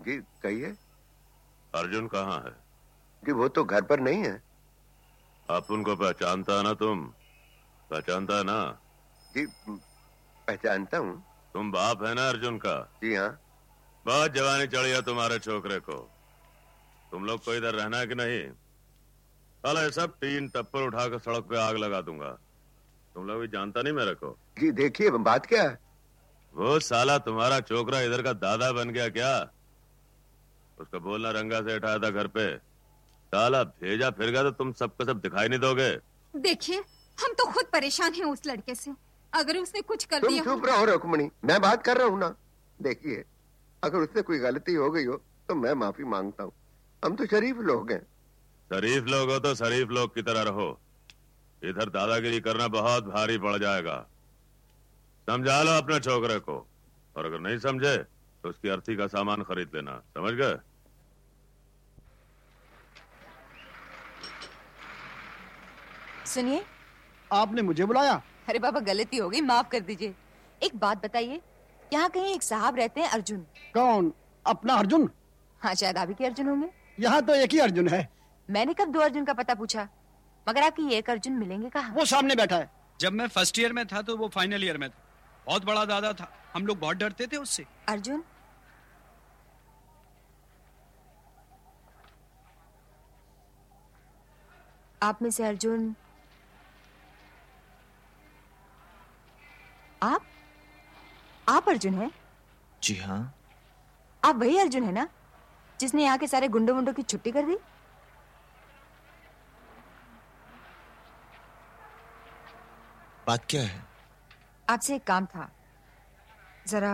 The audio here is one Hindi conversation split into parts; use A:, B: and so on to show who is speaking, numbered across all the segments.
A: जी कहिए।
B: अर्जुन कहाँ है?
A: जी वो तो घर पर नहीं है।
B: आप उनको पहचानता है ना? तुम पहचानता है ना?
A: जी पहचानता हूँ।
B: तुम बाप है ना अर्जुन का?
A: जी हाँ।
B: बहुत जवानी चढ़ी है तुम्हारे छोकरे को। तुम लोग को इधर रहना है कि नहीं? साला सब टीन टप्पर उठाकर सड़क पे आग लगा दूंगा। तुम लोग भी जानता नहीं मेरे को।
A: जी देखिए बात क्या है।
B: वो साला तुम्हारा छोकरा इधर का दादा बन गया क्या? उसका बोलना रंगा से उठाया था घर पे। साला भेजा फिर गया तो तुम सबको सब दिखाई नहीं दोगे।
C: देखिए हम तो खुद परेशान हैं उस लड़के से। अगर उसने कुछ कर दिया।
A: तुम चुप रहो रुक्मणी, मैं बात कर रहा हूँ ना। देखिए अगर उससे कोई गलती हो गई हो तो मैं माफी मांगता हूँ। हम तो शरीफ लोग हैं।
B: शरीफ लोग हो तो शरीफ लोग की तरह रहो। इधर दादागिरी करना बहुत भारी पड़ जाएगा। समझा लो अपने छोकरे को, और अगर नहीं समझे तो उसकी अर्थी का सामान खरीद लेना। समझ गए?
D: सुनिए,
E: आपने मुझे बुलाया?
D: अरे बाबा गलती हो गई, माफ कर दीजिए। एक बात बताइए, यहाँ कहीं एक साहब रहते हैं अर्जुन।
E: कौन? अपना अर्जुन?
D: हाँ शायद आप ही के अर्जुन होंगे।
E: यहाँ तो एक ही अर्जुन है।
D: मैंने कब दो अर्जुन का पता पूछा, मगर आपकी ये एक अर्जुन मिलेंगे कहाँ?
E: वो सामने बैठा है।
F: जब मैं फर्स्ट ईयर में था तो वो फाइनल ईयर में था। बहुत बड़ा दादा था, हम लोग बहुत डरते थे उससे।
D: अर्जुन? आप में से अर्जुन आप अर्जुन हैं?
G: जी हाँ।
D: आप वही अर्जुन है ना जिसने यहाँ के सारे गुंडों वुंडों की छुट्टी कर दी?
G: बात क्या है?
D: आपसे एक काम था, जरा।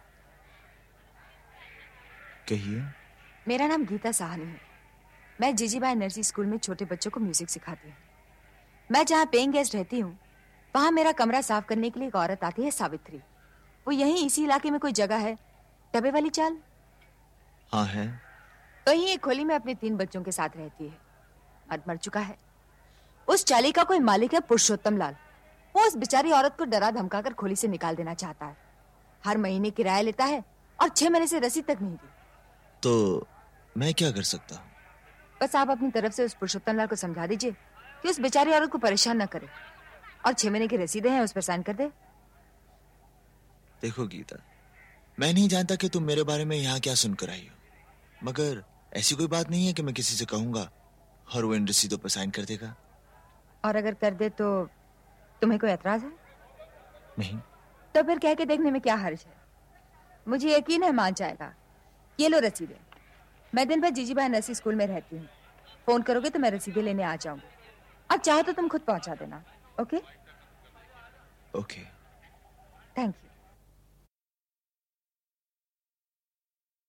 G: कहिए।
D: मेरा नाम गीता साहनी है। मैं जीजीबाई नर्सरी स्कूल में छोटे बच्चों को म्यूजिक सिखाती हूँ। मैं जहाँ पेइंग गेस्ट रहती हूँ वहां मेरा कमरा साफ करने के लिए एक औरत आती है, सावित्री। वो यहीं इसी इलाके में कोई जगह है, डबे वाली चाल?
G: हाँ है।
D: तो यही एक खोली में अपने 3 बच्चों के साथ रहती है। मर चुका है। उस चाली का कोई मालिक है, पुरुषोत्तम लाल। वो उस बेचारी औरत को डरा धमकाकर खोली से निकाल देना चाहता है। हर महीने किराया लेता है और 6 महीने से रसीद तक नहीं दी।
G: तो मैं क्या कर सकता हूँ?
D: बस आप अपनी तरफ से उस पुरुषोत्तम लाल को समझा दीजिए कि उस बेचारी औरत को परेशान न करे, और 6 महीने की रसीदें हैं उस पर साइन कर दे।
G: देखो गीता, मैं नहीं जानता कि तुम मेरे बारे में यहाँ क्या सुनकर आई हो, मगर ऐसी कोई बात नहीं है कि मैं किसी से कहूंगा और वो इन रसीदों पर साइन कर देगा।
D: और अगर कर दे तो तुम्हें कोई एतराज है?
G: नहीं।
D: तो फिर कह के देखने में क्या हर्ज है? मुझे यकीन है मान जाएगा। ये लो रसीदें। मैं दिन भर जीजीबाई नर्सरी स्कूल में रहती हूँ। फोन करोगे तो मैं रसीदें लेने आ जाऊंगी। अब चाहो तो तुम खुद पहुंचा देना। ओके?
G: ओके।
D: Thank you.